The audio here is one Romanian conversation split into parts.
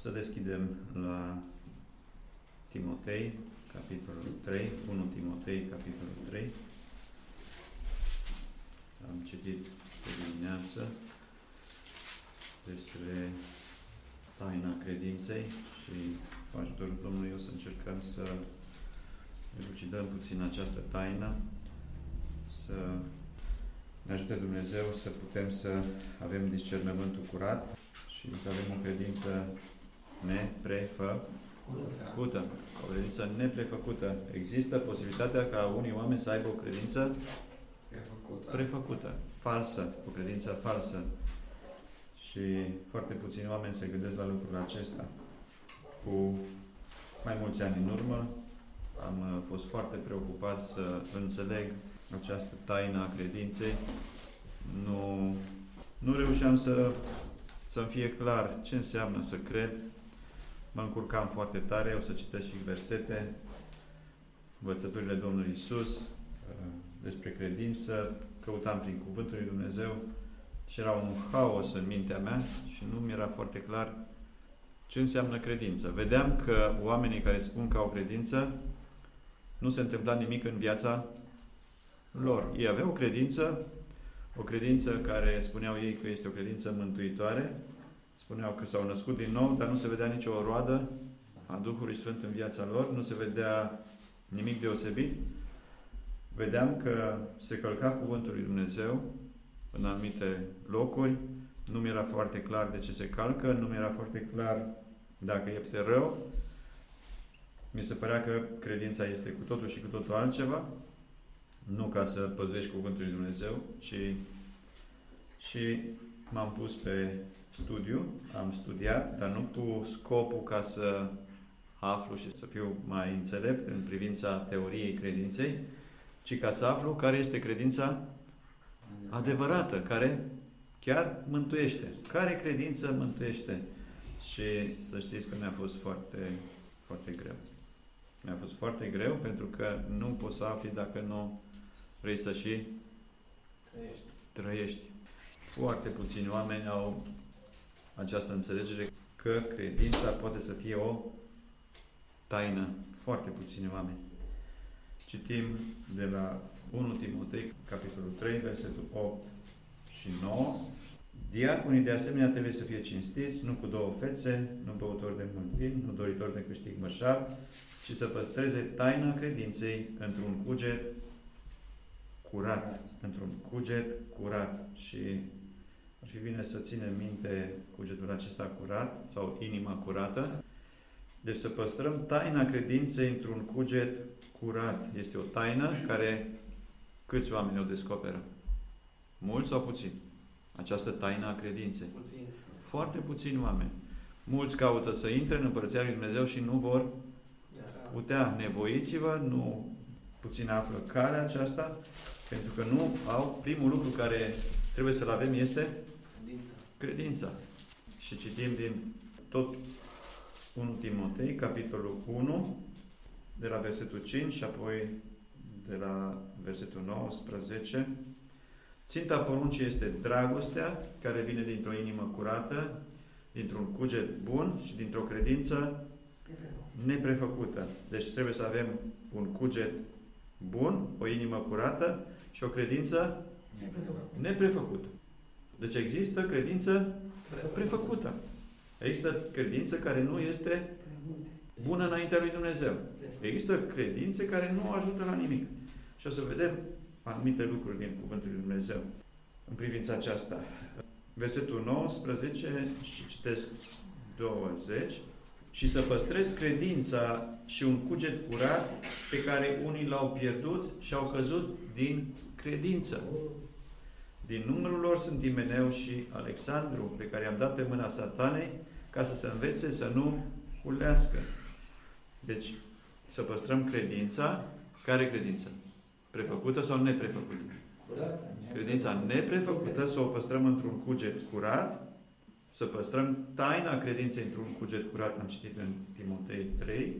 Să deschidem la Timotei, capitolul 3, 1 Timotei, capitolul 3. Am citit de dimineață despre taina credinței și cu ajutorul Domnului o să încercăm să elucidăm puțin această taină, să ne ajute Dumnezeu să putem să avem discernământul curat și să avem o credință neprefăcută. O credință neprefăcută. Există posibilitatea ca unii oameni să aibă o credință prefăcută, falsă, o credință falsă. Și foarte puțini oameni se gândesc la lucrul acesta. Cu mai mulți ani în urmă am fost foarte preocupat să înțeleg această taină a credinței. Nu reușeam să-mi fie clar ce înseamnă să cred. Mă încurcam foarte tare, o să citesc și versete, învățăturile Domnului Iisus despre credință, căutam prin Cuvântul lui Dumnezeu și era un haos în mintea mea și nu mi era foarte clar ce înseamnă credință. Vedeam că oamenii care spun că au credință, nu se întâmpla nimic în viața lor. Ei aveau o credință care spuneau ei că este o credință mântuitoare, spuneau că s-au născut din nou, dar nu se vedea nicio roadă a Duhului Sfânt în viața lor, nu se vedea nimic deosebit. Vedeam că se călca Cuvântul lui Dumnezeu în anumite locuri, nu mi era foarte clar de ce se calcă, nu mi era foarte clar dacă este rău. Mi se părea că credința este cu totul și cu totul altceva, nu ca să păzești Cuvântul lui Dumnezeu, și m-am pus pe studiu, am studiat, dar nu cu scopul ca să aflu și să fiu mai înțelept în privința teoriei credinței, ci ca să aflu care este credința adevărată, care chiar mântuiește. Care credință mântuiește? Și să știți că mi-a fost foarte, foarte greu. Mi-a fost foarte greu pentru că nu poți să afli dacă nu vrei să și trăiești. Foarte puțini oameni au această înțelegere că credința poate să fie o taină. Foarte puțini oameni. Citim de la 1 Timotei, capitolul 3, versetul 8 și 9. Diaconii de asemenea trebuie să fie cinstiți, nu cu două fețe, nu băutori de mult vin, nu doritori de câștig mărșav, ci să păstreze taina credinței într-un cuget curat. Într-un cuget curat. Și ar fi bine să ținem minte cugetul acesta curat sau inima curată. Deci să păstrăm taina credinței într-un cuget curat. Este o taină care câți oameni o descoperă? Mulți sau puțini? Această taină a credinței. Puțin. Foarte puțini oameni. Mulți caută să intre în Împărăția lui Dumnezeu și nu vor putea. Nevoiți-vă, nu puțin află calea aceasta, pentru că nu au. Primul lucru care trebuie să-l avem este credința. Și citim din tot 1 Timotei, capitolul 1, de la versetul 5 și apoi de la versetul 19. Ținta poruncii este dragostea, care vine dintr-o inimă curată, dintr-un cuget bun și dintr-o credință neprefăcută. Deci trebuie să avem un cuget bun, o inimă curată și o credință neprefăcută. Deci există credință prefăcută. Există credință care nu este bună înaintea lui Dumnezeu. Există credințe care nu ajută la nimic. Și o să vedem anumite lucruri din Cuvântul lui Dumnezeu în privința aceasta. Versetul 19 și citesc 20. Și să păstrez credința și un cuget curat pe care unii l-au pierdut și au căzut din credință. Din numărul lor sunt Imeneu și Alexandru, pe care i-am dat pe mâna Satanei ca să se învețe să nu hulească. Deci, să păstrăm credința. Care credință? Prefăcută sau neprefăcută? Credința neprefăcută să o păstrăm într-un cuget curat, să păstrăm taina credinței într-un cuget curat. Am citit în Timotei 3,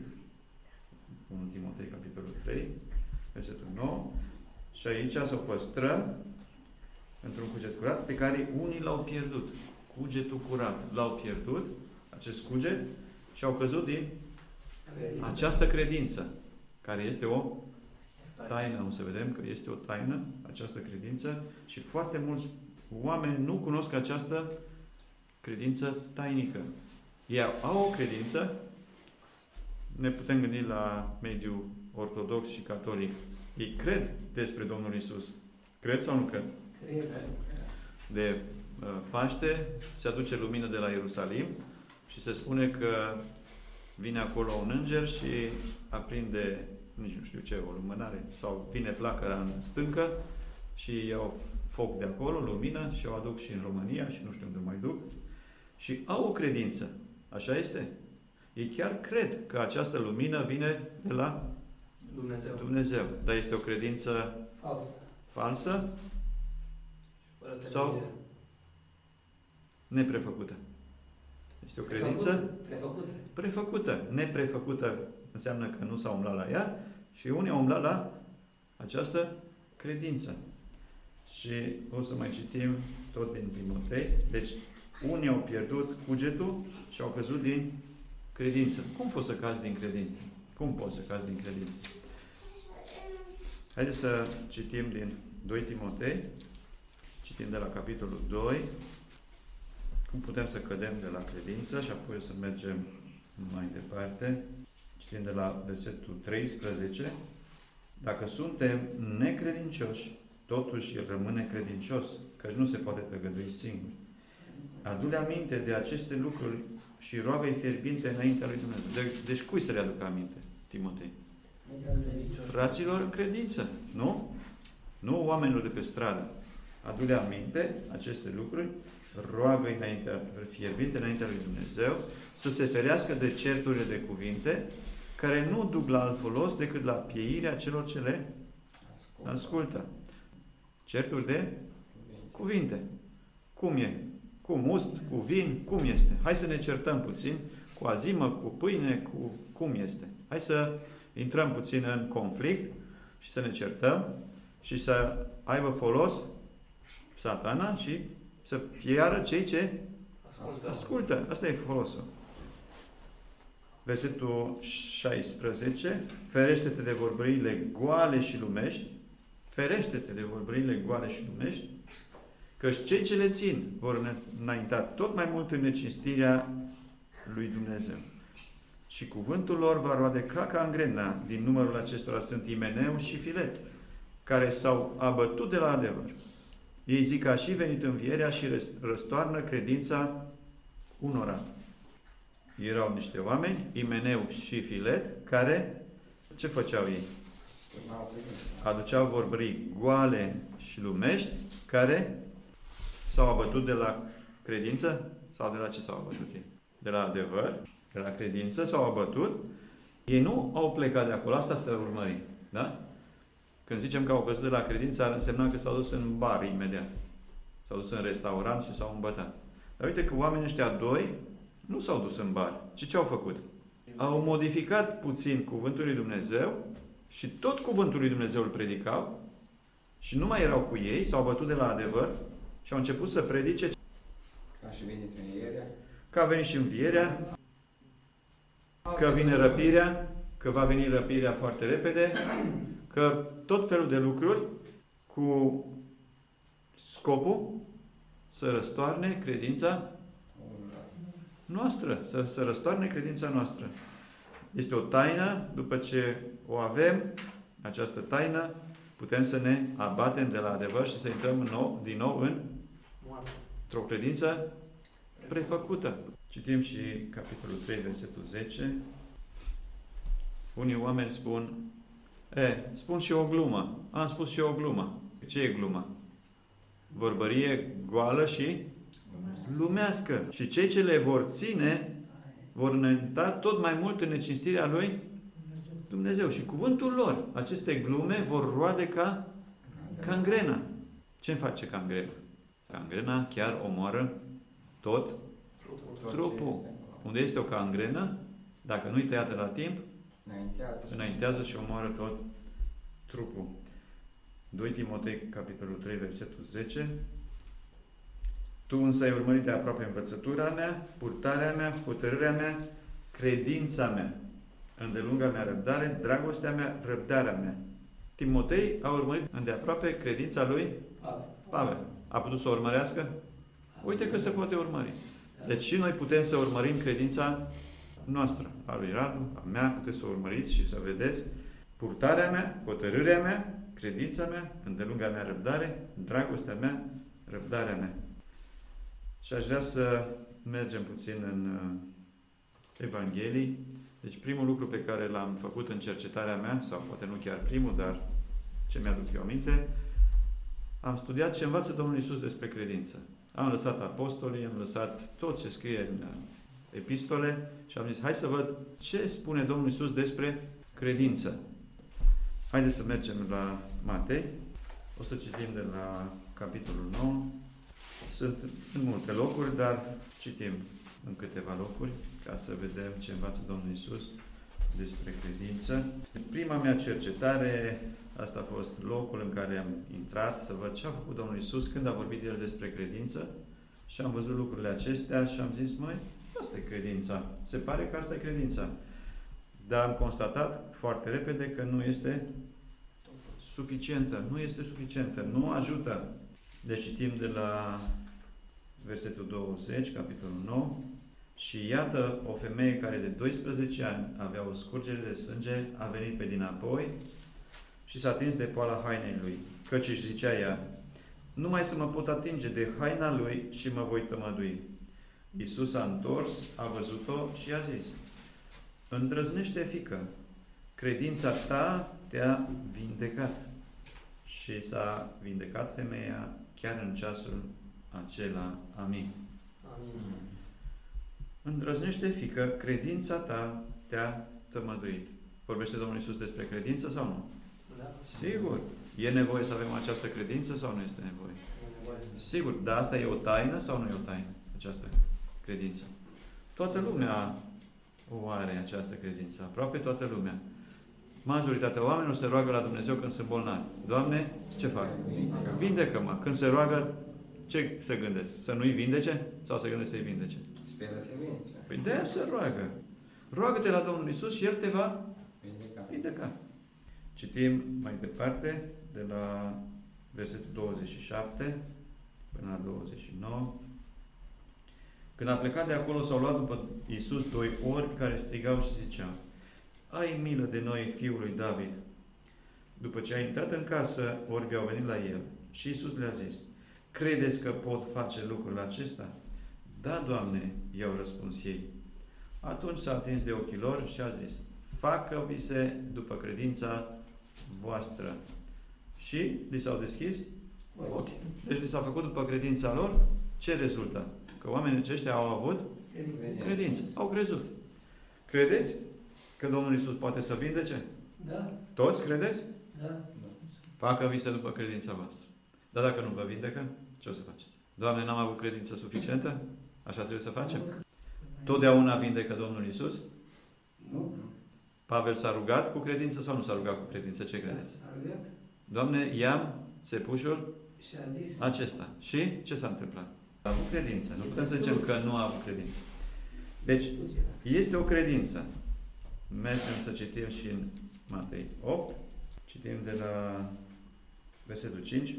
1 Timotei, capitolul 3, versetul 9, și aici să o păstrăm într-un cuget curat pe care unii l-au pierdut. Cugetul curat l-au pierdut, acest cuget și au căzut din această credință, care este o taină. O să vedem că este o taină, această credință, și foarte mulți oameni nu cunosc această credință tainică. Ei au o credință, ne putem gândi la mediul ortodox și catolic. Ei cred despre Domnul Iisus. Cred sau nu cred? Cred. De Paște se aduce lumină de la Ierusalim și se spune că vine acolo un înger și aprinde, nici nu știu ce, o lumânare, sau vine flacăra în stâncă și iau foc de acolo, lumină, și o aduc și în România și nu știu unde mai duc. Și au o credință. Așa este? Ei chiar cred că această lumină vine de la Dumnezeu. Dar este o credință falsă sau neprefăcută? Este o credință prefăcută. Neprefăcută înseamnă că nu s-a umblat la ea și unii au umblat la această credință. Și o să mai citim tot din Timotei. Deci, unii au pierdut cugetul și au căzut din credință. Cum poți să cazi din credință? Cum poți să cazi din credință? Haideți să citim din 2 Timotei. Citim de la capitolul 2. Cum putem să cădem de la credință și apoi să mergem mai departe. Citim de la versetul 13. Dacă suntem necredincioși, totuși el rămâne credincios, căci nu se poate tăgădui singur. Adu-le aminte de aceste lucruri și roagă-i fierbinte înaintea lui Dumnezeu. Deci cui să le aducă aminte, Timotei? Fraților în credință, nu? Nu oamenilor de pe stradă. Adu-le aminte aceste lucruri, roagă-i fierbinte înaintea lui Dumnezeu, să se ferească de certurile de cuvinte, care nu duc la alt folos decât la pieirea celor ce le ascultă. Certuri de cuvinte. Cum e? Cu must, cu vin, cum este? Hai să ne certăm puțin cu azimă, cu pâine, cu cum este. Hai să intrăm puțin în conflict și să ne certăm și să aibă folos Satana și să piară cei ce ascultă. Asta e folosul. Versetul 16. Ferește-te de vorbările goale și lumești. Ferește-te de vorbările goale și lumești, căci cei ce le țin vor înainta tot mai mult în necinstirea lui Dumnezeu. Și cuvântul lor va roade ca cangrena. Din numărul acestora sunt Imeneu și Filet, care s-au abătut de la adevăr. Ei zic că a și venit învierea și răstoarnă credința unora. Erau niște oameni, Imeneu și Filet, care ce făceau ei? Aduceau vorbării goale și lumești, care s-au abătut de la credință? Sau de la ce s-au abătut ei? De la adevăr, de la credință s-au abătut. Ei nu au plecat de acolo, asta să urmărim. Da? Când zicem că au căzut de la credință, ar însemna că s-au dus în bar imediat. S-au dus în restaurant și s-au îmbătat. Dar uite că oamenii ăștia doi nu s-au dus în bar. Ci ce au făcut? Au modificat puțin cuvântul lui Dumnezeu și tot cuvântul lui Dumnezeu îl predicau și nu mai erau cu ei, s-au bătut de la adevăr și au început să predice că a venit și învierea, că vine răpirea, că va veni răpirea foarte repede, că tot felul de lucruri cu scopul să răstoarne credința noastră, să răstoarne credința noastră. Este o taină, după ce o avem, această taină, putem să ne abatem de la adevăr și să intrăm din nou într-o credință prefăcută. Citim și capitolul 3, versetul 10. Unii oameni spun, spun și o glumă. Am spus și o glumă. Ce e gluma? Vorbărie goală și lumească. Și cei ce le vor ține vor înainta tot mai mult în necinstirea lui Dumnezeu. Și cuvântul lor, aceste glume, vor roade ca cangrena. Ce face cangrena? Cangrena chiar omoară tot trupul. Unde este o cangrenă, dacă nu-i tăiată la timp, înaintează și omoară tot trupul. 2 Timotei, capitolul 3, versetul 10. Tu însă ai urmărit de aproape învățătura mea, purtarea mea, hotărârea mea, credința mea, îndelunga mea răbdare, dragostea mea, răbdarea mea. Timotei a urmărit îndeaproape credința lui Pavel. A putut să o urmărească? Uite că se poate urmări. Deci și noi putem să urmărim credința noastră. A lui Radu, a mea, puteți să o urmăriți și să vedeți purtarea mea, hotărârea mea, credința mea, îndelunga mea răbdare, dragostea mea, răbdarea mea. Și aș vrea să mergem puțin în Evanghelii. Deci primul lucru pe care l-am făcut în cercetarea mea, sau poate nu chiar primul, dar ce mi-aduc eu aminte, am studiat ce învață Domnul Iisus despre credință. Am lăsat apostolii, am lăsat tot ce scrie în epistole și am zis, hai să văd ce spune Domnul Iisus despre credință. Haideți să mergem la Matei. O să citim de la capitolul 9. Sunt în multe locuri, dar citim în câteva locuri ca să vedem ce învață Domnul Iisus despre credință. Prima mea cercetare, asta a fost locul în care am intrat să văd ce a făcut Domnul Iisus când a vorbit El despre credință și am văzut lucrurile acestea și am zis, măi, asta e credința. Se pare că asta e credința. Dar am constatat foarte repede că nu este suficientă. Nu este suficientă. Nu ajută. Deci citim de la versetul 20, capitolul 9. Și iată, o femeie care de 12 ani avea o scurgere de sânge, a venit pe dinapoi și s-a atins de poala hainei lui. Căci își zicea ea, numai să mă pot atinge de haina lui și mă voi tămădui. Iisus a întors, a văzut-o și a zis, îndrăznește, fiică, credința ta te-a vindecat. Și s-a vindecat femeia chiar în ceasul acela. Amin. Amin. Îndrăznește, fiică, credința ta te-a tămăduit. Vorbește Domnul Iisus despre credință sau nu? Da. Sigur. E nevoie să avem această credință sau nu este nevoie? Sigur. Dar asta e o taină sau nu e o taină? Această credință. Toată lumea o are această credință. Aproape toată lumea. Majoritatea oamenilor se roagă la Dumnezeu când sunt bolnavi. Doamne, ce fac? Vindecă-mă. Când se roagă, ce se gândesc? Să nu-i vindece? Sau se gândesc să-i vindece? Speră să vindece. Păi de-aia se roagă. Roagă-te la Domnul Iisus și El te va vindeca. Citim mai departe, de la versetul 27 până la 29. Când a plecat de acolo, s-au luat după Iisus doi orbi care strigau și ziceau, ai milă de noi, fiul lui David. După ce a intrat în casă, orbii au venit la el și Iisus le-a zis, credeți că pot face lucrul acesta? Da, Doamne, i-au răspuns ei. Atunci s-a atins de ochii lor și a zis, facă-vi se după credința voastră. Și li s-au deschis ochii. Deci li s-a făcut după credința lor. Ce rezultă? Că oamenii aceștia au avut credință. Au crezut. Credeți că Domnul Iisus poate să vindece? Da. Toți credeți? Da. Facă-vi se după credința voastră. Dar dacă nu vă vindecă, ce o să faceți? Doamne, n-am avut credință suficientă? Așa trebuie să facem? Totdeauna vindecă Domnul Iisus? Nu. Pavel s-a rugat cu credință sau nu s-a rugat cu credință? Ce credeți? S-a rugat. Doamne, ia-mi țepușul Și a zis. acesta. Și ce s-a întâmplat? A avut credință. Nu putem să zicem că nu a avut credință. Deci, este o credință. Mergem să citim și în Matei 8. Citim de la versetul 5.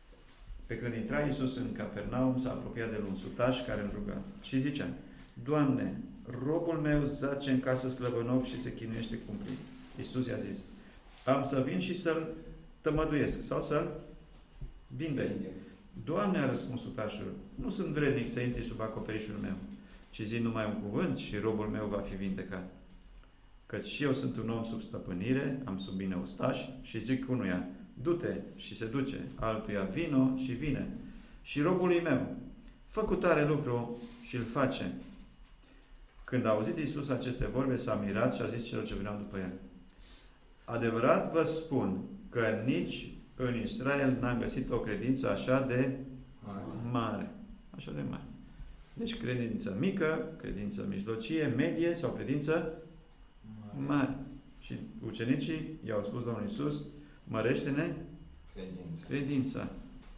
Pe când intra Iisus în Capernaum, s-a apropiat de el un sutaș care îl ruga. Și zicea, Doamne, robul meu zace în casă slăbănoc și se chinuiește cumplit. Iisus i-a zis, am să vin și să-l tămăduiesc sau să-l vindec. Doamne, a răspuns sutașul, nu sunt vrednic să intri sub acoperișul meu, ci zi numai un cuvânt și robul meu va fi vindecat. Căci și eu sunt un om sub stăpânire, am sub mine ostași și zic unuia, du-te și se duce, altuia vino și vine. Și robului meu, fă cu tare lucru și îl face. Când a auzit Iisus aceste vorbe, s-a mirat și a zis celor ce veneau după el, adevărat vă spun că nici în Israel n-am găsit o credință așa de mare. Așa de mare. Deci credință mică, credință mijlocie, medie sau credință mare. Și ucenicii i-au spus Domnul Iisus, mărește-ne credința.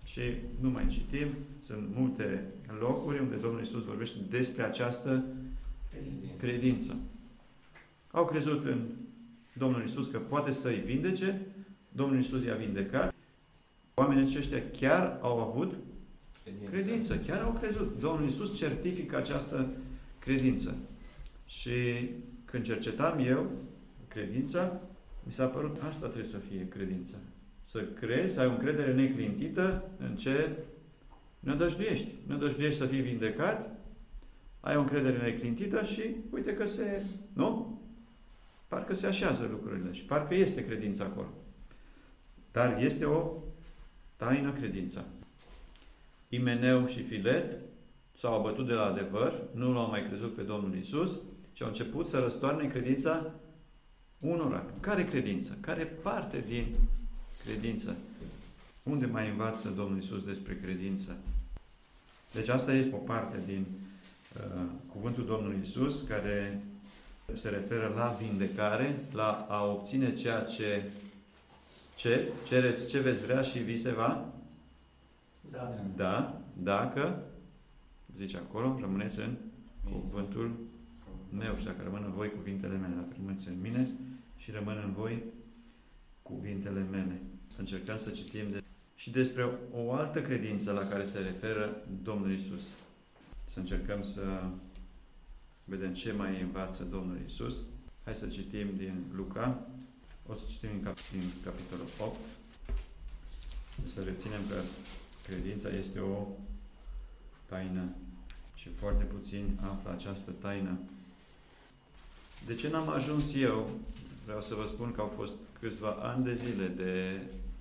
Și nu mai citim, sunt multe locuri unde Domnul Iisus vorbește despre această credință. Au crezut în Domnul Iisus că poate să-i vindece, Domnul Iisus i-a vindecat. Oamenii aceștia chiar au avut credință, chiar au crezut. Domnul Iisus certifică această credință. Și când cercetam eu credința, mi s-a părut asta trebuie să fie credința. Să crezi, să ai o încredere neclintită în ce nădăjduiești. Nădăjduiești să fii vindecat, ai o încredere neclintită și uite că se... Nu? Parcă se așează lucrurile și parcă este credința acolo. Dar este o taină credința. Imeneu și Filet s-au abătut de la adevăr, nu l-au mai crezut pe Domnul Iisus și au început să răstoarne credința unora. Care credință? Care parte din credință? Unde mai învață Domnul Iisus despre credință? Deci asta este o parte din cuvântul Domnului Iisus care se referă la vindecare, la a obține ceea ce cereți ce veți vrea și vi se va da, dacă, zice acolo, rămâneți în cuvântul meu și dacă rămân în voi cuvintele mele, dacă rămâneți în mine și rămân în voi cuvintele mele. Încercăm să citim și despre o altă credință la care se referă Domnul Iisus. Să încercăm să vedem ce mai învață Domnul Iisus. Hai să citim din Luca. O să citim din capitolul 8. Să reținem că credința este o taină și foarte puțini află această taină. De ce n-am ajuns eu? Vreau să vă spun că au fost câțiva ani de zile de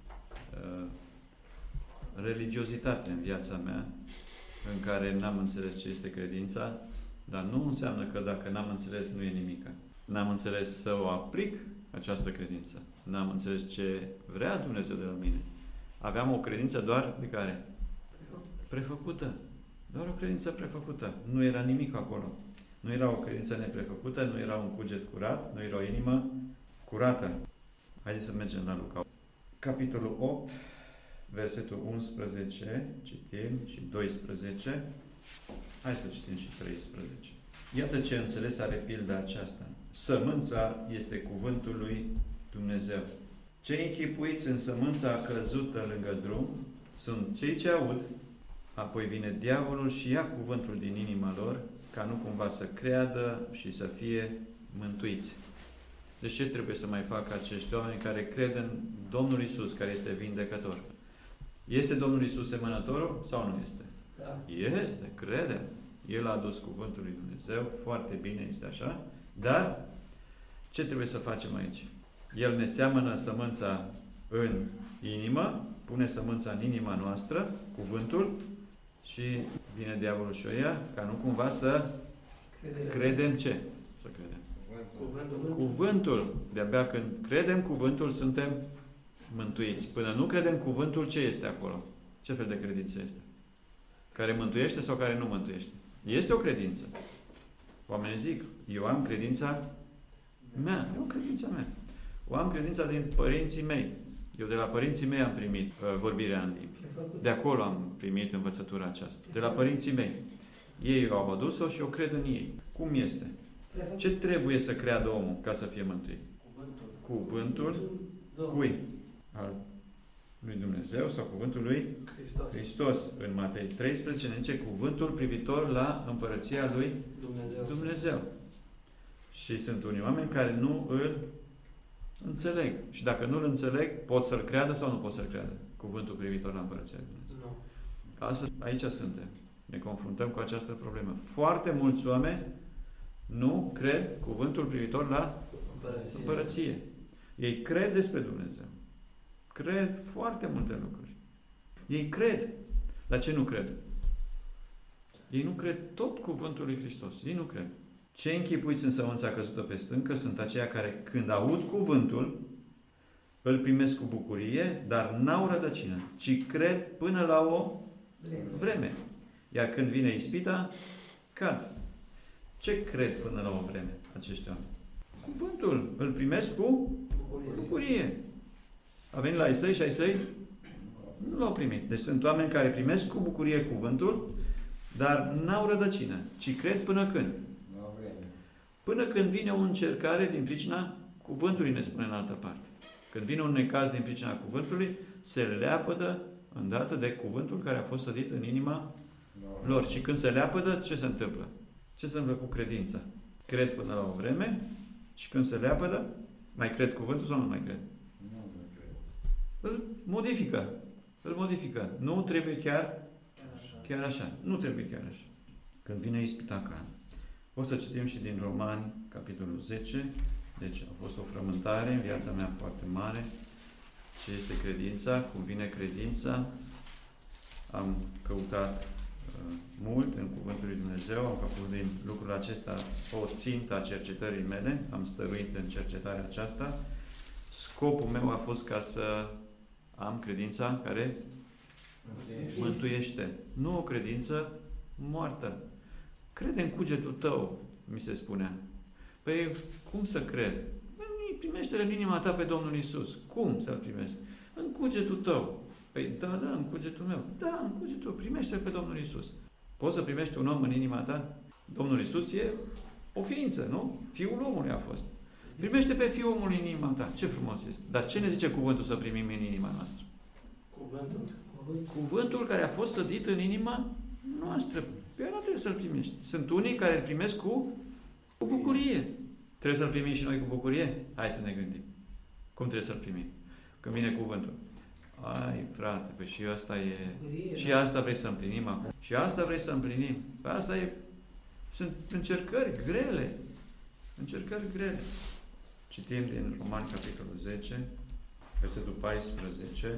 religiozitate în viața mea, în care n-am înțeles ce este credința, dar nu înseamnă că dacă n-am înțeles, nu e nimica. N-am înțeles să o aplic, această credință. N-am înțeles ce vrea Dumnezeu de la mine. Aveam o credință doar de care? Prefăcută. Doar o credință prefăcută. Nu era nimic acolo. Nu era o credință neprefăcută, nu era un cuget curat, nu era o inimă curată. Haideți să mergem la Luca. Capitolul 8, versetul 11, citim, și 12. Hai să citim și 13. Iată ce înțeles are pilda aceasta. Sămânța este cuvântul lui Dumnezeu. Cei închipuiți în sămânța căzută lângă drum sunt cei ce aud, apoi vine diavolul și ia cuvântul din inima lor, ca nu cumva să creadă și să fie mântuiți. Deci ce trebuie să mai facă acești oameni care cred în Domnul Iisus, care este vindecător? Este Domnul Iisus semănătorul sau nu este? Da. Este, credem. El a adus cuvântul lui Dumnezeu, foarte bine, este așa, dar ce trebuie să facem aici? El ne seamănă sămânța în inimă, pune sămânța în inima noastră, cuvântul, și vine diavolul și o ia, ca nu cumva să credem ce? Să credem. Cuvântul. De-abia când credem cuvântul, suntem mântuiți. Până nu credem cuvântul, ce este acolo? Ce fel de credință este? Care mântuiește sau care nu mântuiește? Este o credință. Oamenii zic, eu am credința mea. E o credința mea. O am credința din părinții mei. Eu de la părinții mei am primit vorbirea în limbi. De acolo am primit învățătura aceasta. De la părinții mei. Ei au adus-o și eu cred în ei. Cum este? Ce trebuie să creadă omul ca să fie mântuit? Cuvântul cui? Al lui Dumnezeu sau cuvântul lui Hristos. În Matei 13 ne zice cuvântul privitor la împărăția lui Dumnezeu. Și sunt unii oameni care nu îl înțeleg. Și dacă nu îl înțeleg, pot să-l creadă sau nu pot să-l creadă? Cuvântul privitor la împărăția lui Dumnezeu. Astăzi, aici suntem. Ne confruntăm cu această problemă. Foarte mulți oameni nu cred cuvântul privitor la împărăție. Ei cred despre Dumnezeu. Cred foarte multe lucruri. Ei cred. Dar ce nu cred? Ei nu cred tot cuvântul lui Hristos. Ei nu cred. Cei închipuiți în sămânța căzută pe stâncă sunt aceia care, când aud cuvântul, îl primesc cu bucurie, dar n-au rădăcină, ci cred până la o vreme. Iar când vine ispita, cad. Ce cred până la o vreme acești oameni? Cuvântul îl primesc cu bucurie. A venit la ai săi și ai săi Nu l-au primit. Deci sunt oameni care primesc cu bucurie cuvântul, dar n-au rădăcină, ci cred până când? Până când vine o încercare din pricina cuvântului, ne spune în altă parte. Când vine un necaz din pricina cuvântului, se leapădă îndată de cuvântul care a fost sădit în inima lor. Și când se leapădă, ce se întâmplă? Ce se întâmplă cu credința? Cred până la o vreme și când se leapădă, mai cred cuvântul sau nu mai cred? Nu cred. Îl modifică. Îl modifică. Nu trebuie chiar așa. Nu trebuie chiar așa. Când vine ispita ca. O să citim și din Romani, capitolul 10. Deci a fost o frământare în viața mea foarte mare. Ce este credința? Cum vine credința? Am căutat mult în Cuvântul lui Dumnezeu, am făcut din lucrul acesta o țintă a cercetării mele, am stăruit în cercetarea aceasta. Scopul meu a fost ca să am credința care mântuiește. Nu o credință moartă. Crede în cugetul tău, mi se spunea. Păi, cum să cred? Primește-l în inima ta pe Domnul Iisus. Cum să-l primești? În cugetul tău. Păi, da, în cugetul meu. Da, în cugetul tău. Primește-l pe Domnul Iisus. Poți să primești un om în inima ta? Domnul Iisus e o ființă, nu? Fiul omului a fost. Primește pe Fiul omului în inima ta. Ce frumos este. Dar ce ne zice cuvântul să primim în inima noastră? Cuvântul care a fost sădit în inima noastră. Pe ăla trebuie să-l primești. Sunt unii care îl primesc cu bucurie. Trebuie să-l primim și noi cu bucurie? Hai să ne gândim. Cum trebuie să-l primim? Când vine cuvântul. Ai, frate, păi și asta e... Și asta vrei să împlinim acum. Și asta vrei să împlinim. Păi asta e... Sunt încercări grele. Încercări grele. Citim din Romani, capitolul 10, versetul 14.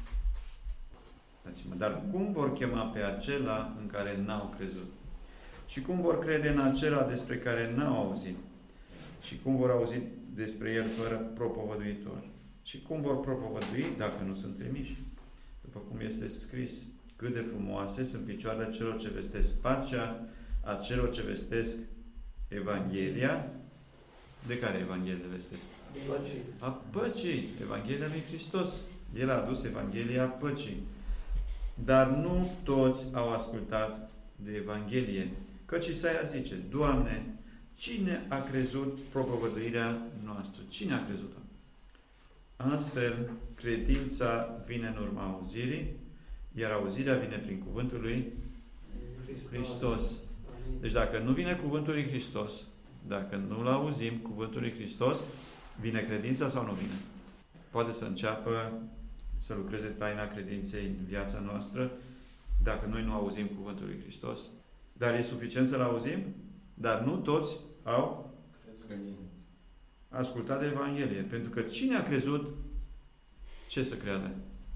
Dar cum vor chema pe acela în care n-au crezut? Și cum vor crede în acela despre care n-au auzit? Și cum vor auzi despre el fără propovăduitor? Și cum vor propovădui dacă nu sunt trimiși? După cum este scris, cât de frumoase sunt picioarele celor ce vestesc pacea, a celor ce vestesc Evanghelia. De care Evanghelie vestesc? A păcii. Evanghelia lui Hristos. El a adus Evanghelia păcii. Dar nu toți au ascultat de Evanghelie. Căci Isaia zice, Doamne, cine a crezut propovăduirea noastră? Cine a crezut-o? Astfel, credința vine în urma auzirii, iar auzirea vine prin cuvântul lui Hristos. Deci dacă nu vine cuvântul lui Hristos, dacă nu-l auzim, cuvântul lui Hristos, vine credința sau nu vine? Poate să înceapă să lucreze taina credinței în viața noastră, dacă noi nu auzim cuvântul lui Hristos. Dar e suficient să-l auzim? Dar nu toți au ascultat de Evanghelie. Pentru că cine a crezut, ce să creadă?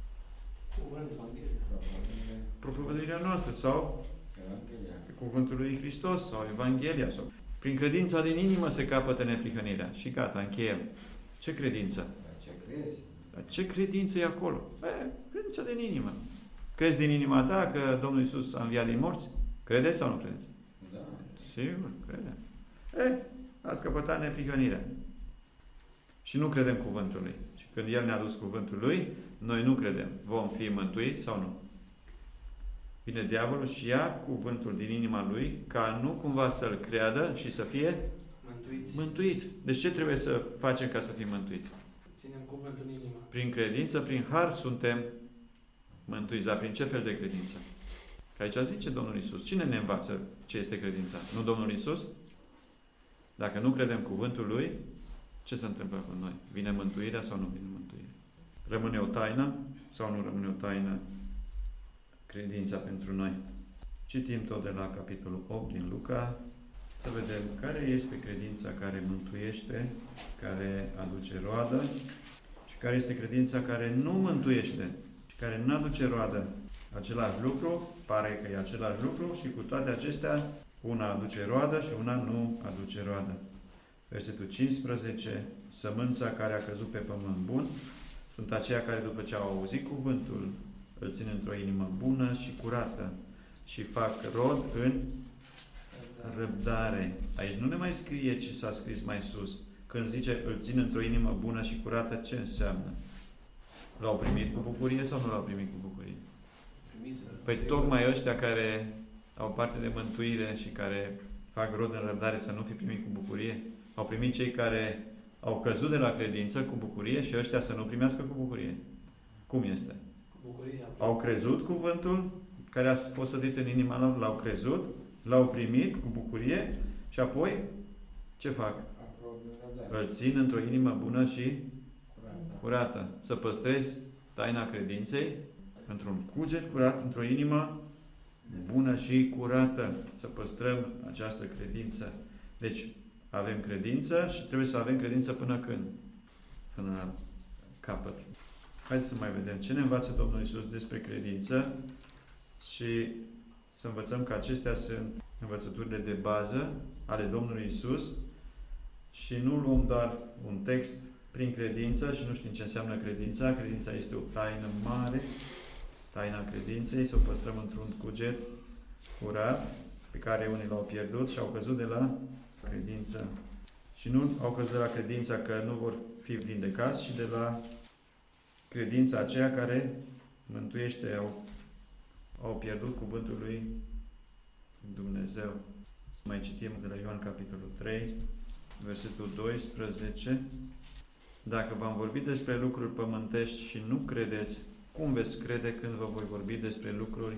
Propovăduirea noastră sau cuvântul lui Hristos sau Evanghelia. Sau... Prin credința din inimă se capătă neprihănirea. Și gata, încheiem. Ce credință? Ce crezi? Ce credință e acolo? Credința din inimă. Crezi din inima ta că Domnul Iisus a înviat din morți? Credeți sau nu credeți? Da. Sigur, credem. Ați căpătat neprihănirea. Și nu credem cuvântul lui. Și când El ne-a dus cuvântul lui, noi nu credem. Vom fi mântuiți sau nu? Vine diavolul și ia cuvântul din inima lui ca nu cumva să-l creadă și să fie mântuit. Deci ce trebuie să facem ca să fim mântuiți? Ținem cuvântul în inimă. Prin credință, prin har suntem mântuiți. Dar prin ce fel de credință? Că aici zice Domnul Iisus. Cine ne învață ce este credința? Nu Domnul Iisus? Dacă nu credem cuvântul Lui, ce se întâmplă cu noi? Vine mântuirea sau nu vine mântuirea? Rămâne o taină sau nu rămâne o taină credința pentru noi? Citim tot de la capitolul 8 din Luca, să vedem care este credința care mântuiește, care aduce roadă și care este credința care nu mântuiește și care nu aduce roadă. Același lucru, pare că e același lucru și cu toate acestea, una aduce roadă și una nu aduce roadă. Versetul 15, sămânța care a căzut pe pământ bun sunt aceia care după ce au auzit cuvântul îl țin într-o inimă bună și curată și fac rod în răbdare. Aici nu ne mai scrie ce s-a scris mai sus. Când zice îl țin într-o inimă bună și curată, ce înseamnă? L-au primit cu bucurie sau nu l-au primit cu bucurie? Păi tocmai ăștia care au parte de mântuire și care fac rod în răbdare să nu fi primit cu bucurie, au primit cei care au căzut de la credință cu bucurie și ăștia să nu primească cu bucurie. Cum este? Au crezut cuvântul care a fost sădit în inima lor, l-au crezut, l-au primit cu bucurie și apoi ce fac? Îl țin într-o inimă bună și curată. Să păstrezi taina credinței într-un cuget curat, într-o inimă bună și curată. Să păstrăm această credință. Deci, avem credință și trebuie să avem credință până când? Până la capăt. Haideți să mai vedem ce ne învață Domnul Iisus despre credință și să învățăm că acestea sunt învățăturile de bază ale Domnului Iisus și nu luăm doar un text prin credință și nu știm ce înseamnă credința. Credința este o taină mare, taina credinței, să o păstrăm într-un cuget curat, pe care unii l-au pierdut și au căzut de la credință. Și nu au căzut de la credința că nu vor fi vindecați, și de la credința aceea care mântuiește, au pierdut cuvântul lui Dumnezeu. Mai citim de la Ioan capitolul 3, versetul 12. Dacă v-am vorbit despre lucruri pământești și nu credeți, cum veți crede când vă voi vorbi despre lucruri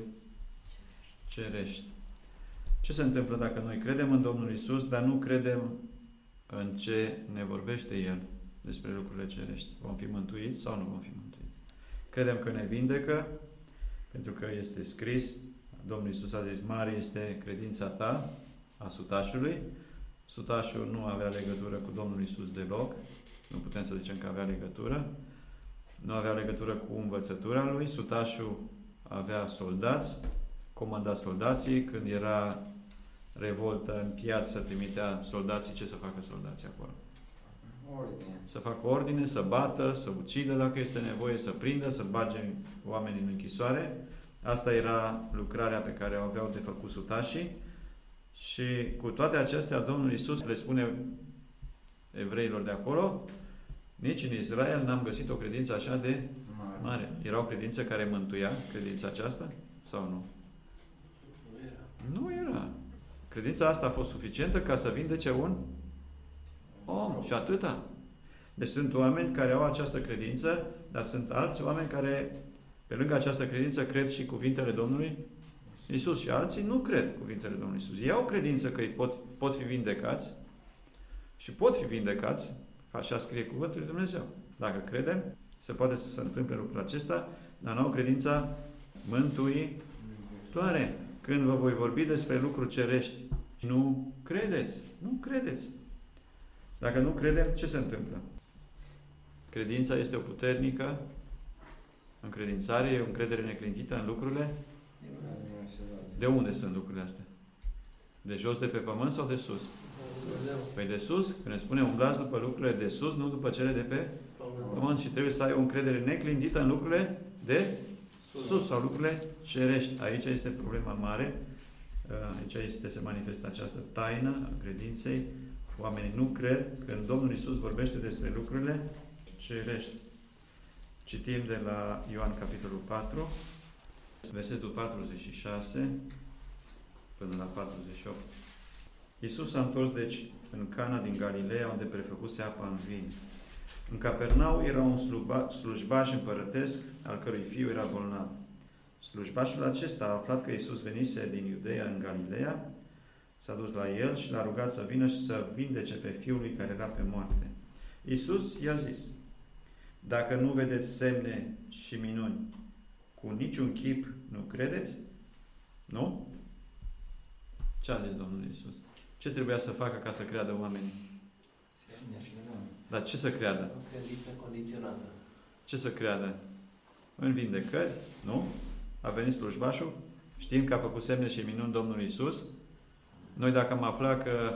cerești? Ce se întâmplă dacă noi credem în Domnul Iisus, dar nu credem în ce ne vorbește El despre lucrurile cerești? Vom fi mântuiți sau nu vom fi mântuiți? Credem că ne vindecă, pentru că este scris, Domnul Iisus a zis, mare este credința ta, a sutașului. Sutașul nu avea legătură cu Domnul Iisus deloc, nu putem să zicem că avea legătură, nu avea legătură cu învățătura lui. Sutașul avea soldați, comanda soldații, când era revoltă în piață, trimitea soldații. Ce să facă soldații acolo? Ordine. Să facă ordine, să bată, să ucidă dacă este nevoie, să prindă, să bage oamenii în închisoare. Asta era lucrarea pe care o aveau de făcut sutașii. Și cu toate acestea, Domnul Iisus le spune evreilor de acolo, nici în Israel n-am găsit o credință așa de mare. Era o credință care mântuia, credința aceasta? Sau nu? Nu era. Credința asta a fost suficientă ca să vindece un om. Și atâta. Deci sunt oameni care au această credință, dar sunt alți oameni care, pe lângă această credință, cred și cuvintele Domnului Iisus. Și alții nu cred cuvintele Domnului Iisus. Ei au credință că ei pot fi vindecați și pot fi vindecați, așa scrie cuvântul lui Dumnezeu. Dacă credem, se poate să se întâmple lucrul acesta, dar nu au credința mântuitoare. Când vă voi vorbi despre lucruri cerești, nu credeți. Nu credeți. Dacă nu credem, ce se întâmplă? Credința este o puternică încredințare, e o încredere neclintită în lucrurile. De unde sunt lucrurile astea? De jos de pe pământ sau de sus? Păi de sus, când ne spune umblați după lucrurile de sus, nu după cele de pe pământ. Și trebuie să ai o încredere neclintită în lucrurile de sus sau lucrurile cerești. Aici este problema mare. Aici se manifestă această taină a credinței. Oamenii nu cred când Domnul Iisus vorbește despre lucrurile cerești. Citim de la Ioan capitolul 4, versetul 46 până la 48. Iisus s-a întors deci în Cana din Galileea, unde prefăcuse apa în vin. În Capernau era un slujbaș împărătesc, al cărui fiu era bolnav. Slujbașul acesta a aflat că Iisus venise din Iudeea în Galileea, s-a dus la el și l-a rugat să vină și să vindece pe fiul lui care era pe moarte. Iisus i-a zis, dacă nu vedeți semne și minuni, cu niciun chip nu credeți? Nu? Ce a zis Domnul Iisus? Ce trebuia să facă ca să creadă oamenii? Semne și minuni. Dar ce să creadă? O credință condiționată. Ce să creadă? În vindecări? Nu? A venit slujbașul, știind că a făcut semne și minuni Domnul Iisus. Noi dacă am aflat că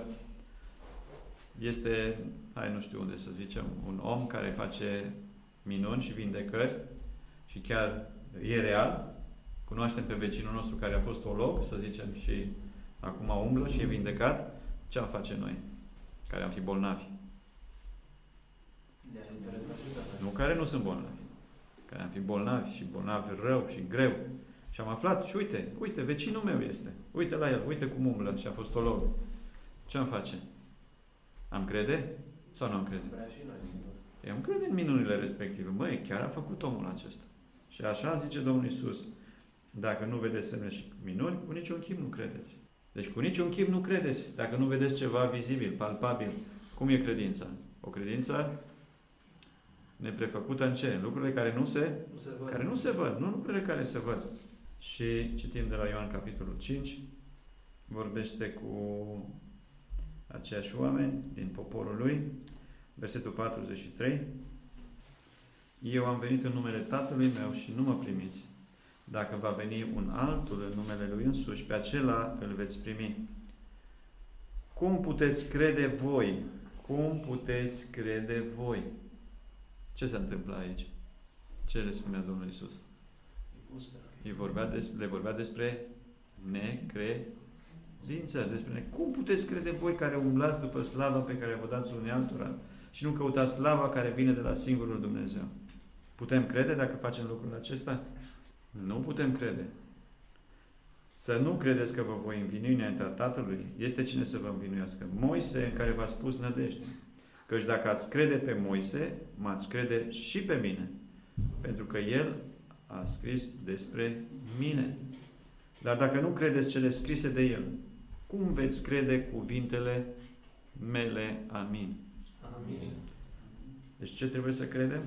este, nu știu unde să zicem, un om care face minuni și vindecări și chiar e real, cunoaștem pe vecinul nostru care a fost olog, să zicem, și acum umblă și e vindecat, ce am face noi, care am fi bolnavi? Nu care nu sunt bolnavi. care am fi bolnavi și bolnavi rău și greu. Și am aflat și uite, vecinul meu este. Uite la el, uite cum umblă și a fost olog. Ce am face? Am crede sau nu am crede? Vrea și noi, sigur. Eu am crede în minunile respective. Băi, chiar a făcut omul acesta. Și așa zice Domnul Iisus. Dacă nu vedeți semne și minuni, cu niciun chip nu credeți. Deci cu niciun chip nu credeți. Dacă nu vedeți ceva vizibil, palpabil. Cum e credința? O credință neprefăcută în ce? În lucrurile care nu se văd. Nu lucrurile care se văd. Și citim de la Ioan capitolul 5. Vorbește cu aceiași oameni din poporul lui. Versetul 43. Eu am venit în numele Tatălui meu și nu mă primiți. Dacă va veni un altul în numele Lui însuși, pe acela îl veți primi. Cum puteți crede voi? Cum puteți crede voi? Ce se întâmplă aici? Ce le spunea Domnul Iisus? Le vorbea despre necredință. Cum puteți crede voi care umblați după slava pe care vă dați unii altora și nu căutați slava care vine de la singurul Dumnezeu? Putem crede dacă facem lucrul acesta? Nu putem crede. Să nu credeți că vă voi învinui înaintea Tatălui. Este cine să vă învinuiască? Moise, în care v-a spus nădejde. Căci dacă ați crede pe Moise, m-ați crede și pe mine. Pentru că el a scris despre mine. Dar dacă nu credeți cele scrise de el, cum veți crede cuvintele mele? Amin. Amin. Deci ce trebuie să credem?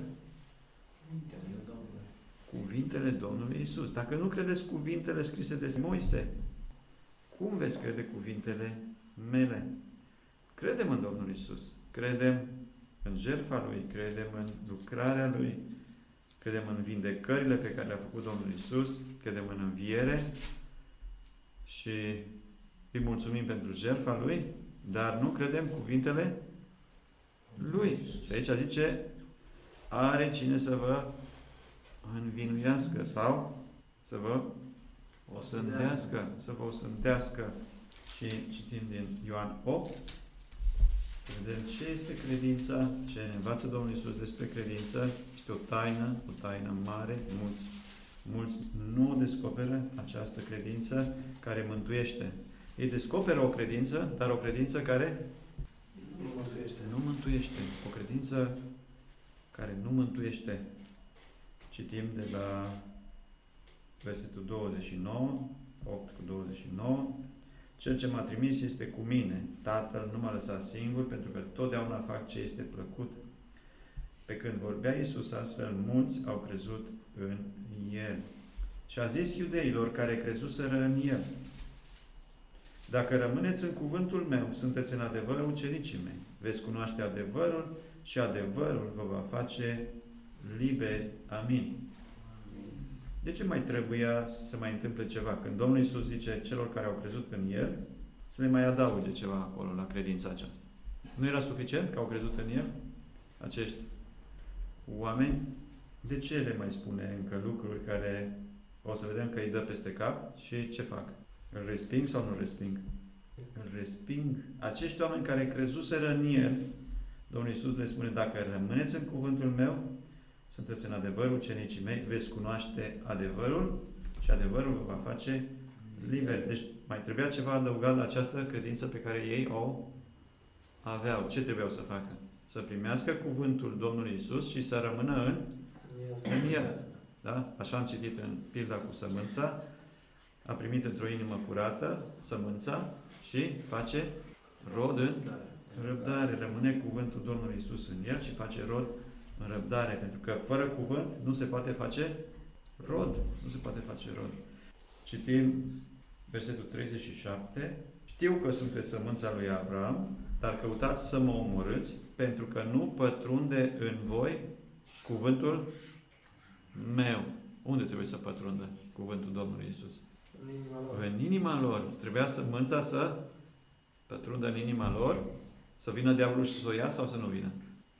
Cuvintele Domnului Iisus. Dacă nu credeți cuvintele scrise de Moise, cum veți crede cuvintele mele? Credem în Domnul Iisus. Credem în jertfa Lui. Credem în lucrarea Lui. Credem în vindecările pe care le-a făcut Domnul Iisus. Credem în înviere. Și îi mulțumim pentru jertfa Lui, dar nu credem cuvintele Lui. Și aici zice, are cine să vă învinuiască sau să vă osândească. Și citim din Ioan 8. Vedem ce este credința, ce ne învață Domnul Iisus despre credință. Este o taină mare. Mulți nu descoperă această credință care mântuiește. Ei descoperă o credință, dar o credință care nu mântuiește. O credință care nu mântuiește. Citim de la versetul 29, 8 cu 29. Cel ce m-a trimis este cu mine. Tatăl nu m-a lăsat singur, pentru că totdeauna fac ce este plăcut. Pe când vorbea Iisus astfel, mulți au crezut în El. Și a zis iudeilor care crezuseră în El: dacă rămâneți în cuvântul meu, sunteți în adevăr ucenicii mei. Veți cunoaște adevărul și adevărul vă va face liberi. Amin. De ce mai trebuia să se mai întâmple ceva? Când Domnul Iisus zice celor care au crezut în El, să le mai adauge ceva acolo la credința aceasta. Nu era suficient că au crezut în El? Acești oameni? De ce le mai spune încă lucruri care o să vedem că îi dă peste cap și ce fac? Îl resping sau nu resping? Îl resping. Acești oameni care crezuseră în El, Domnul Iisus le spune, dacă rămâneți în cuvântul meu, sunteți în adevăr ucenicii mei, veți cunoaște adevărul și adevărul vă va face liberi. Deci mai trebuia ceva adăugat la această credință pe care ei o aveau. Ce trebuiau să facă? Să primească cuvântul Domnului Iisus și să rămână în El. Da? Așa am citit în pilda cu sămânța. A primit într-o inimă curată sămânța și face rod în răbdare. Rămâne cuvântul Domnului Iisus în el și face rod în răbdare. Pentru că fără cuvânt nu se poate face rod. Nu se poate face rod. Citim versetul 37. Știu că sunteți sămânța lui Avram, dar căutați să mă omorâți, pentru că nu pătrunde în voi cuvântul meu. Unde trebuie să pătrundă cuvântul Domnului Iisus? În inima lor. În inima lor. Trebuia sămânța să pătrundă în inima lor, să vină diavolul și să o ia sau să nu vină?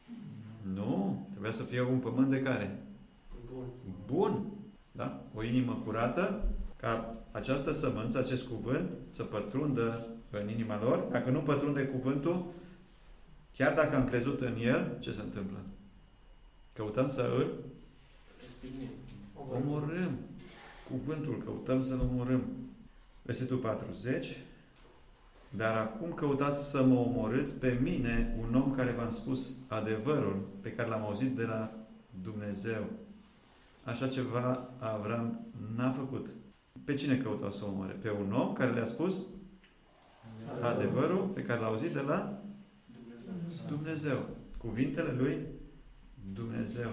Nu. Trebuia să fie un pământ de care? Bun. Da? O inimă curată, ca această sămânță, acest cuvânt, să pătrundă în inima lor. Dacă nu pătrunde cuvântul, chiar dacă am crezut în el, ce se întâmplă? Căutăm să îl Omorâm. Cuvântul căutăm să-l omorâm. Versetul 40. Dar acum căutați să mă omorâți pe mine, un om care v-am spus adevărul, pe care l-am auzit de la Dumnezeu. Așa ceva Avram n-a făcut. Pe cine căutau să omoare? Pe un om care le-a spus adevărul pe care l-a auzit de la Dumnezeu. Cuvintele lui Dumnezeu.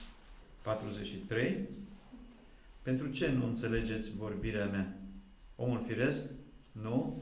43. Pentru ce nu înțelegeți vorbirea mea? Omul firesc nu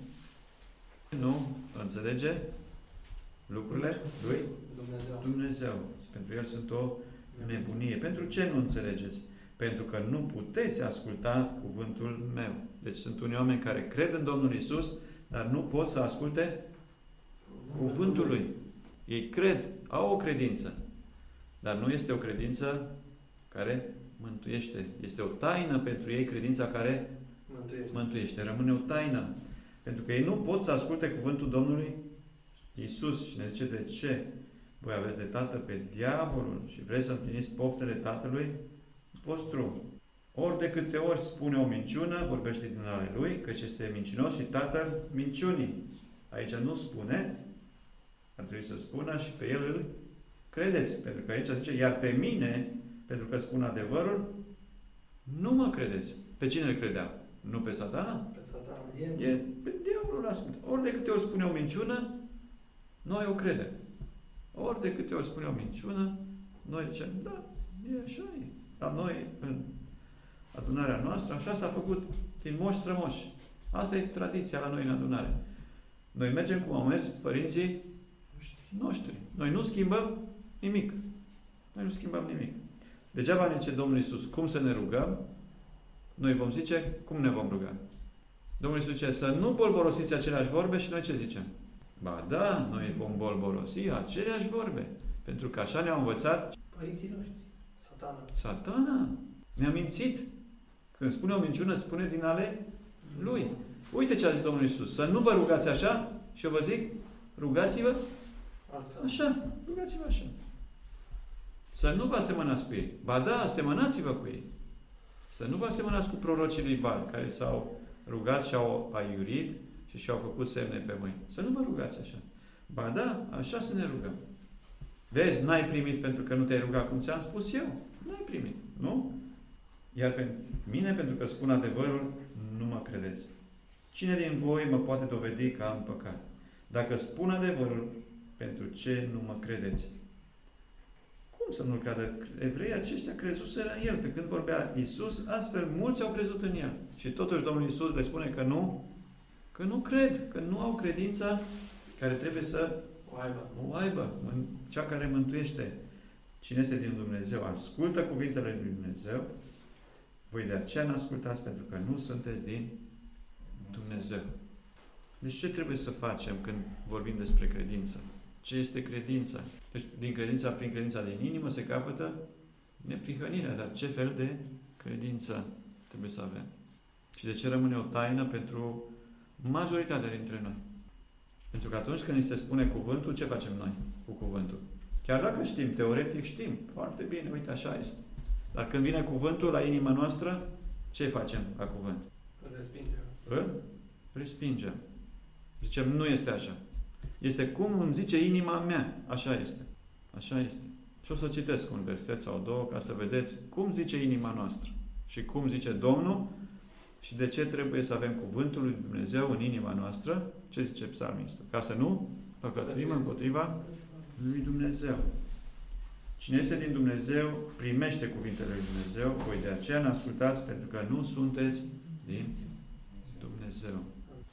înțelege lucrurile lui Dumnezeu. Pentru el sunt o nebunie. Pentru ce nu înțelegeți? Pentru că nu puteți asculta cuvântul meu. Deci sunt unii oameni care cred în Domnul Iisus, dar nu pot să asculte cuvântul lui. Ei cred, au o credință, dar nu este o credință care mântuiește. Este o taină pentru ei, credința care mântuiește. Rămâne o taină. Pentru că ei nu pot să asculte cuvântul Domnului Iisus. Și ne zice de ce? Voi aveți de tată pe diavolul și vreți să împliniți poftele tatălui vostru. Ori de câte ori spune o minciună, vorbește din ale lui, căci este mincinos și tatăl minciunii. Aici nu spune, ar trebui să spună și pe el îl credeți. Pentru că aici zice, iar pe mine, pentru că spun adevărul, nu mă credeți. Pe cine îl credea? Nu pe Satana? Pe Satana. Pe diavolul ascult. Ori de câte ori spune o minciună, noi o credem. Ori de câte ori spune o minciună, noi zicem, da, e așa e. Dar noi, în adunarea noastră, așa s-a făcut din moși strămoși. Asta e tradiția la noi în adunare. Noi mergem cum au mers părinții noștri. Noi nu schimbăm nimic. Noi nu schimbăm nimic. Degeaba ne zice Domnul Iisus cum să ne rugăm, noi vom zice cum ne vom ruga. Domnul Iisus zice să nu bolborosiți aceleași vorbe și noi ce zicem? Ba da, noi vom bolborosi aceleași vorbe. Pentru că așa ne-au învățat părinții noștri. Satana. Ne-a mințit. Când spune o minciună, spune din ale lui. Uite ce a zis Domnul Iisus. Să nu vă rugați așa și eu vă zic, rugați-vă așa. Rugați-vă așa. Să nu vă asemănați cu ei. Ba da, asemănați-vă cu ei. Să nu vă asemănați cu prorocii lui Baal, care s-au rugat și au aiurit și și-au făcut semne pe mâini. Să nu vă rugați așa. Ba da, așa să ne rugăm. Vezi, n-ai primit pentru că nu te-ai rugat cum ți-am spus eu. N-ai primit, nu? Iar pe mine, pentru că spun adevărul, nu mă credeți. Cine din voi mă poate dovedi că am păcat? Dacă spun adevărul, pentru ce nu mă credeți? Cum să nu-l creadă? Evreii aceștia crezuseră în el. Pe când vorbea Iisus, astfel mulți au crezut în el. Și totuși Domnul Iisus le spune că nu cred, că nu au credința care trebuie să o aibă. Cea care mântuiește. Cine este din Dumnezeu, ascultă cuvintele lui Dumnezeu. Voi de aceea n-ascultați, pentru că nu sunteți din Dumnezeu. Deci ce trebuie să facem când vorbim despre credință? Ce este credința? Deci, prin credința din inimă se capătă neprihănirea. Dar ce fel de credință trebuie să avem? Și de ce rămâne o taină pentru majoritatea dintre noi? Pentru că atunci când ni se spune cuvântul, ce facem noi cu cuvântul? Chiar dacă știm, teoretic știm, foarte bine, uite, așa este. Dar când vine cuvântul la inima noastră, ce facem la cuvânt? Îl respingem. Zicem, nu este așa. Este cum îmi zice inima mea. Așa este. Așa este. Și o să citesc un verset sau două ca să vedeți cum zice inima noastră. Și cum zice Domnul și de ce trebuie să avem cuvântul lui Dumnezeu în inima noastră. Ce zice psalmistul? Ca să nu păcătuim împotriva lui Dumnezeu. Cine este din Dumnezeu, primește cuvintele lui Dumnezeu. Voi de aceea ne ascultați, pentru că nu sunteți din Dumnezeu.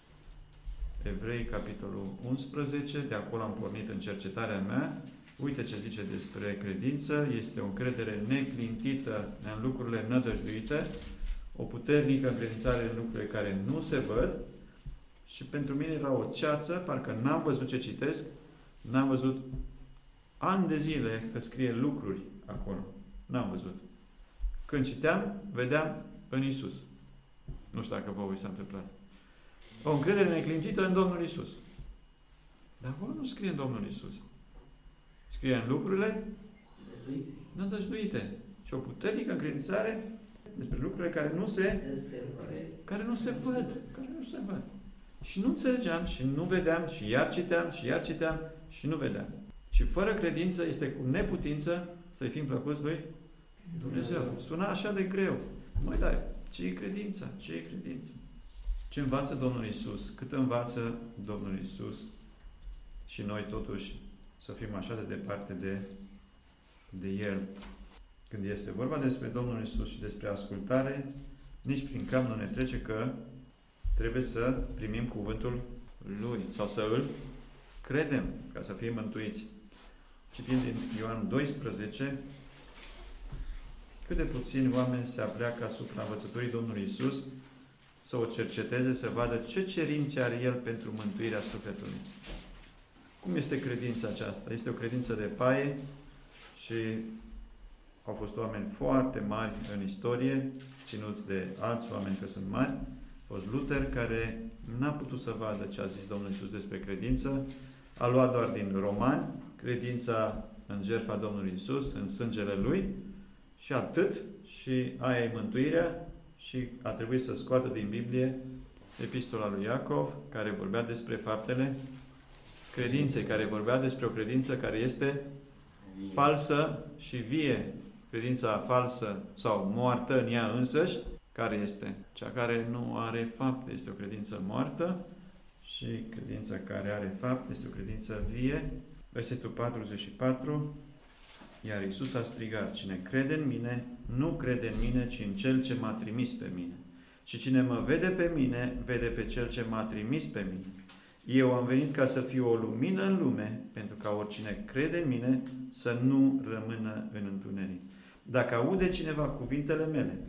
Evrei, capitolul 11, de acolo am pornit în cercetarea mea. Uite ce zice despre credință. Este o încredere neclintită în lucrurile nădăjduite, o puternică încredințare în lucrurile care nu se văd. Și pentru mine era o ceață, parcă n-am văzut ce citesc, n-am văzut ani de zile că scrie lucruri acolo. N-am văzut. Când citeam, vedeam în Iisus. Nu știu dacă vouă s-a întâmplat. O încredere neclintită în Domnul Iisus. Dar acolo nu scrie în Domnul Iisus. Scrie în lucrurile nădăjduite. și o puternică încredințare despre lucrurile care nu se văd. Și nu înțelegeam, și nu vedeam, și iar citeam, și nu vedeam. Și fără credință este cu neputință să-i fim plăcuți lui Dumnezeu. Suna așa de greu. Măi, dar ce e credința? Ce e credința? Ce învață Domnul Iisus? Cât învață Domnul Iisus? Și noi totuși să fim așa de departe de El. Când este vorba despre Domnul Iisus și despre ascultare, nici prin cap nu ne trece că trebuie să primim cuvântul Lui sau să îl credem ca să fim mântuiți. Citim din Ioan 12, cât de puțini oameni se apleacă asupra învățăturii Domnului Iisus să o cerceteze, să vadă ce cerințe are El pentru mântuirea sufletului. Cum este credința aceasta? Este o credință de paie și au fost oameni foarte mari în istorie, ținuți de alți oameni că sunt mari. A fost Luther, care n-a putut să vadă ce a zis Domnul Iisus despre credință. A luat doar din Romani credința în jertfa Domnului Iisus, în sângele Lui și atât. Și aia e mântuirea și a trebuit să scoată din Biblie Epistola lui Iacov, care vorbea despre faptele credinței, care vorbea despre o credință care este falsă și vie. Credința falsă sau moartă în ea însăși, care este? Cea care nu are fapte, este o credință moartă, și credința care are fapte este o credință vie. Versetul 44, iar Iisus a strigat: cine crede în mine, nu crede în mine, ci în Cel ce m-a trimis pe mine. Și cine mă vede pe mine, vede pe Cel ce m-a trimis pe mine. Eu am venit ca să fiu o lumină în lume, pentru ca oricine crede în mine să nu rămână în întuneric. Dacă aude cineva cuvintele mele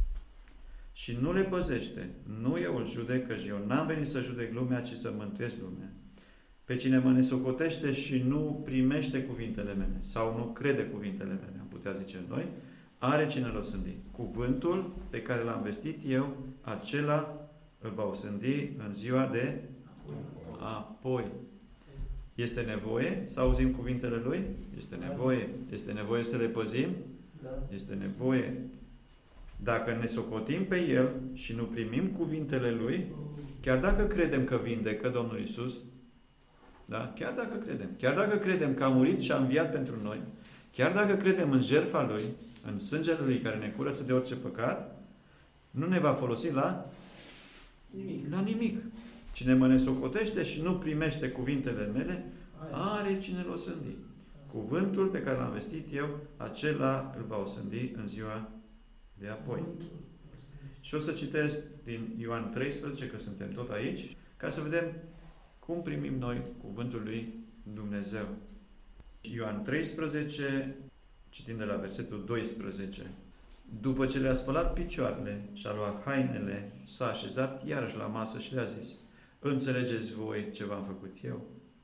și nu le păzește, nu eu îl judec, căci eu n-am venit să judec lumea, ci să mântuiesc lumea. Pe cine mă nesocotește și nu primește cuvintele mele, sau nu crede cuvintele mele, am putea zice noi, are cine l-o sândi. Cuvântul pe care l-am vestit eu, acela îl va osândi în ziua de apoi. Este nevoie să auzim cuvintele Lui? Este nevoie. Este nevoie să le păzim? Este nevoie. Dacă ne socotim pe El și nu primim cuvintele Lui, chiar dacă credem că vindecă Domnul Iisus, da? Chiar dacă credem că a murit și a înviat pentru noi, chiar dacă credem în jertfa Lui, în sângele Lui care ne curăță de orice păcat, nu ne va folosi la nimic. Cine mă nesocotește și nu primește cuvintele mele, are cine l-o sândi. Cuvântul pe care l-am vestit eu, acela îl va osândi în ziua de apoi. Și o să citesc din Ioan 13, că suntem tot aici, ca să vedem cum primim noi cuvântul lui Dumnezeu. Ioan 13, citind de la versetul 12. După ce le-a spălat picioarele și a luat hainele, s-a așezat iarăși la masă și le-a zis: înțelegeți voi ce v-am făcut eu?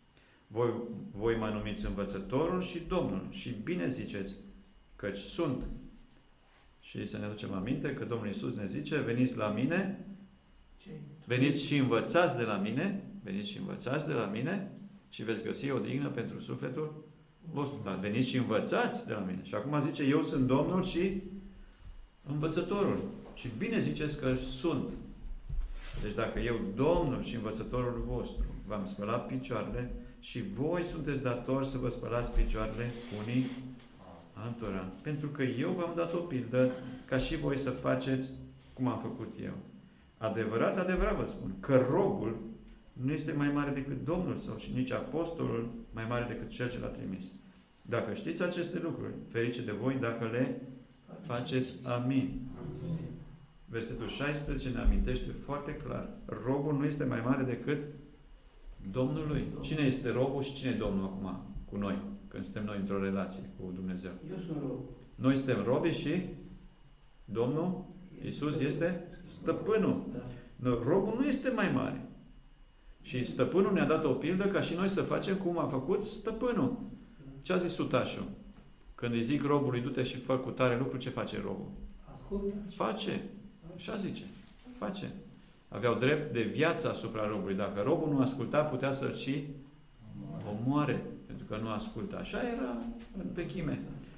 Voi mă numiți învățătorul și Domnul și bine ziceți, căci sunt. Și să ne aducem aminte că Domnul Iisus ne zice: veniți la mine, veniți și învățați de la mine, și veți găsi o dignă pentru sufletul vostru. Dar veniți și învățați de la mine. Și acum zice: eu sunt Domnul și învățătorul. Și bine ziceți că sunt. Deci dacă eu, Domnul și învățătorul vostru, v-am spălat picioarele, și voi sunteți datori să vă spălați picioarele unii altora. Pentru că eu v-am dat o pildă ca și voi să faceți cum am făcut eu. Adevărat, adevărat vă spun, că robul nu este mai mare decât Domnul său și nici apostolul mai mare decât cel ce l-a trimis. Dacă știți aceste lucruri, ferice de voi dacă le faceți. Amin. Versetul 16 ne amintește foarte clar. Robul nu este mai mare decât Domnul lui. Cine este robul și cine e Domnul acum cu noi, când suntem noi într-o relație cu Dumnezeu? Eu sunt rob. Noi suntem robi și Domnul Iisus este stăpânul. Robul nu este mai mare. Și stăpânul ne-a dat o pildă ca și noi să facem cum a făcut stăpânul. Ce a zis sutașul? Când îi zic robului: du-te și fă cu tare lucru, ce face robul? Ascultă. Face. Așa zice. Face. Aveau drept de viață asupra robului. Dacă robul nu asculta, putea să-l și omoare, pentru că nu asculta. Așa era în vechime.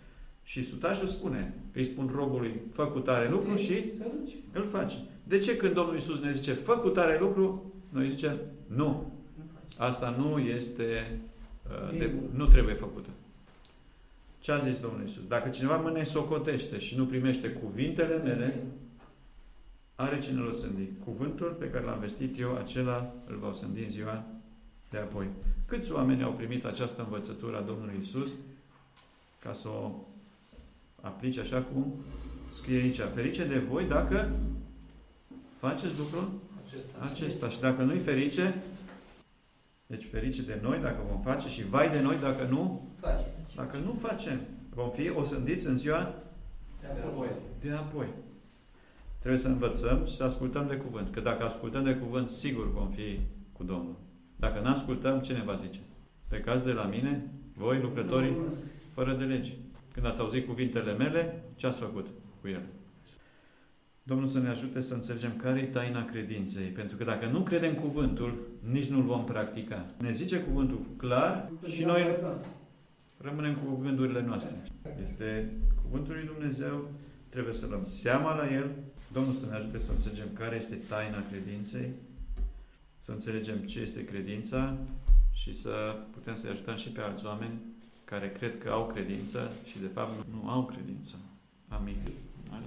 Și sutașul spune, îi spun robului, fă cu tare lucru și îl face. De ce când Domnul Iisus ne zice, fă cu tare lucru, noi zicem, nu. Asta nu este, nu trebuie făcută. Ce a zis Domnul Iisus? Dacă cineva mă nesocotește și nu primește cuvintele mele, are cine l-o sândi. Cuvântul pe care l-am vestit eu, acela îl va sândi în ziua de apoi. Câți oameni au primit această învățătură a Domnului Iisus ca să o aplice așa cum scrie aici. Ferice de voi dacă faceți lucrul acesta. Și dacă nu-i ferice, deci ferice de noi dacă vom face și vai de noi dacă nu facem. Vom fi osândiți în ziua de apoi. Trebuie să învățăm și să ascultăm de cuvânt. Că dacă ascultăm de cuvânt, sigur vom fi cu Domnul. Dacă nu ascultăm, ce ne va zice? Plecați de la mine, voi, lucrătorii, fără de legi. Când ați auzit cuvintele mele, ce ați făcut cu ele? Domnul să ne ajute să înțelegem care e taina credinței. Pentru că dacă nu credem cuvântul, nici nu-l vom practica. Ne zice cuvântul clar și noi rămânem cu gândurile noastre. Este cuvântul lui Dumnezeu, trebuie să luăm seama la el. Domnul să ne ajute să înțelegem care este taina credinței, să înțelegem ce este credința și să putem să-i ajutăm și pe alți oameni care cred că au credință și de fapt nu au credință. Amin.